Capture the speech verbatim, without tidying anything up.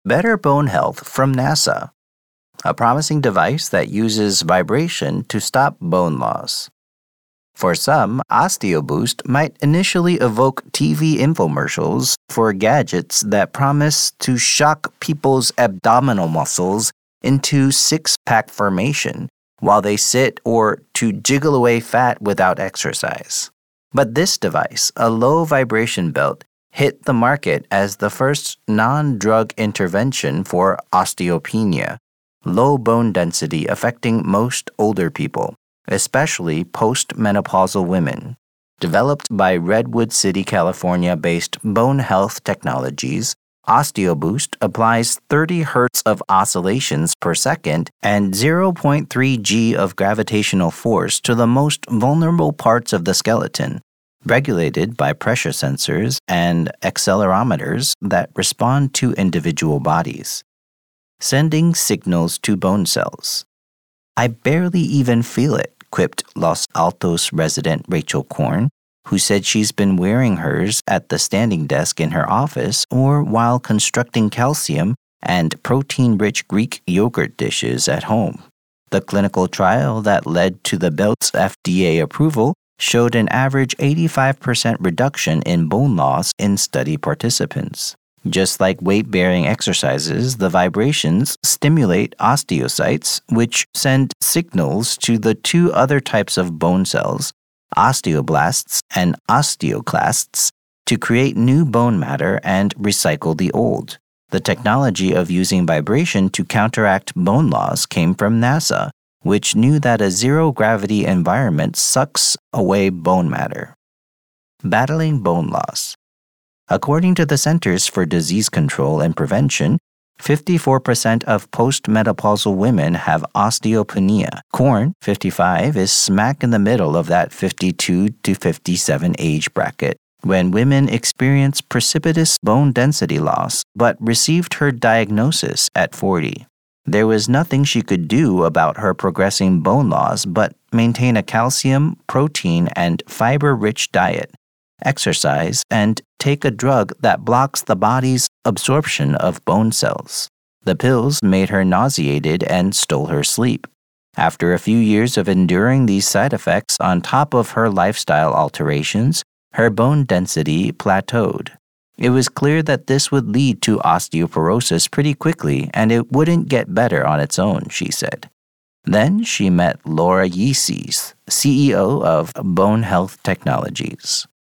Better Bone Health from NASA, a promising device that uses vibration to stop bone loss. For some, OsteoBoost might initially evoke T V infomercials for gadgets that promise to shock people's abdominal muscles into six-pack formation while they sit, or to jiggle away fat without exercise. But this device, a low-vibration belt, hit the market as the first non-drug intervention for osteopenia, low bone density affecting most older people, especially postmenopausal women. Developed by Redwood City, California-based Bone Health Technologies, OsteoBoost applies thirty hertz of oscillations per second and zero point three G of gravitational force to the most vulnerable parts of the skeleton, regulated by pressure sensors and accelerometers that respond to individual bodies, sending signals to bone cells. "I barely even feel it," quipped Los Altos resident Rachel Korn, who said she's been wearing hers at the standing desk in her office or while constructing calcium and protein-rich Greek yogurt dishes at home. The clinical trial that led to the belt's F D A approval showed an average eighty-five percent reduction in bone loss in study participants. Just like weight-bearing exercises, the vibrations stimulate osteocytes, which send signals to the two other types of bone cells, osteoblasts and osteoclasts, to create new bone matter and recycle the old. The technology of using vibration to counteract bone loss came from NASA, which knew that a zero-gravity environment sucks away bone matter. Battling bone loss. According to the Centers for Disease Control and Prevention, fifty-four percent of postmenopausal women have osteopenia. Korn, fifty-five, is smack in the middle of that fifty-two to fifty-seven age bracket, when women experience precipitous bone density loss, but received her diagnosis at forty. There was nothing she could do about her progressing bone loss but maintain a calcium, protein, and fiber-rich diet, exercise, and take a drug that blocks the body's absorption of bone cells. The pills made her nauseated and stole her sleep. After a few years of enduring these side effects on top of her lifestyle alterations, her bone density plateaued. It was clear that this would lead to osteoporosis pretty quickly, and it wouldn't get better on its own, she said. Then she met Laura Yeases, C E O of Bone Health Technologies.